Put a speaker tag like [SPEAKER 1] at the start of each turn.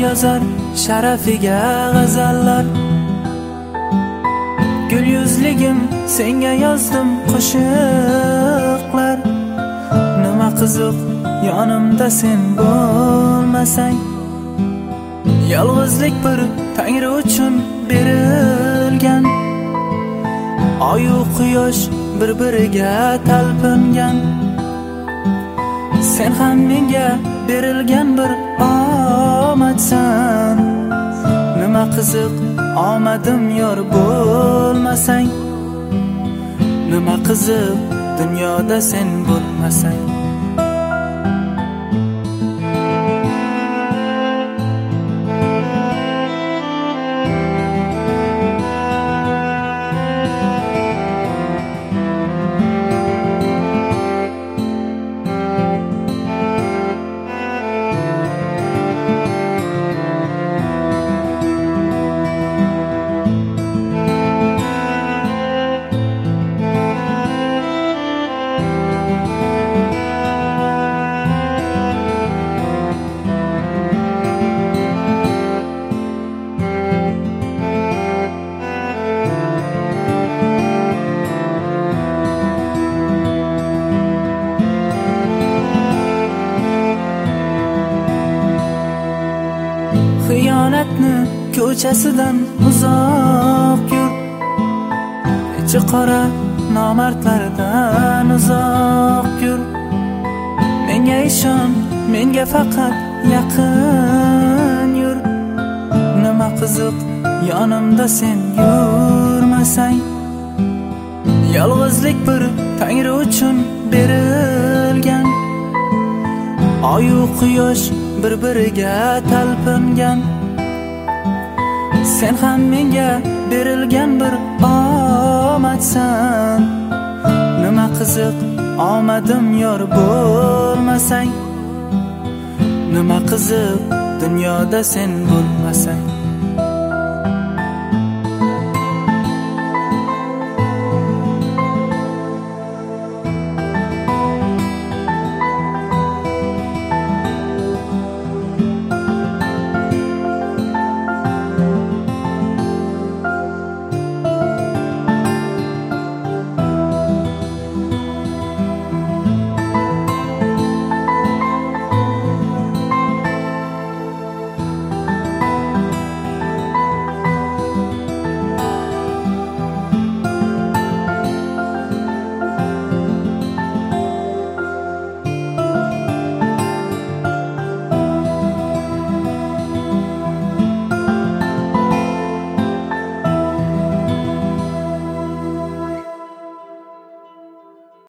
[SPEAKER 1] yozar sharafiga g'azallar. Gul yuzligim senga yozdim qo'shiqlar. Nima qiziq yonimda sen bo'lmasang. Yolg'izlik bir Tangri uchun berilgan. Oyu quyosh bir-biriga talpingan. Sen ham menga berilgan bir omadsan. Nima qiziq omadim yor bo'lmasang. Nima qiziq dunyoda sen bo'lmasang. Xiyonatni ko'chasidan uzoq yur. Ichi qora nomardlardan uzoq yur. Menga ishon, menga faqat yaqin yur. Nima qiziq yonimda sen yurmasang. Yolg'izlik bir Tangri uchun berilgan. Oyu quyosh bir-biriga talpingan. Sen ham menga berilgan bir omadsan. Nima qiziq omadim yor bo'lmasang. Nima qiziq dunyoda sen bo'lmasang.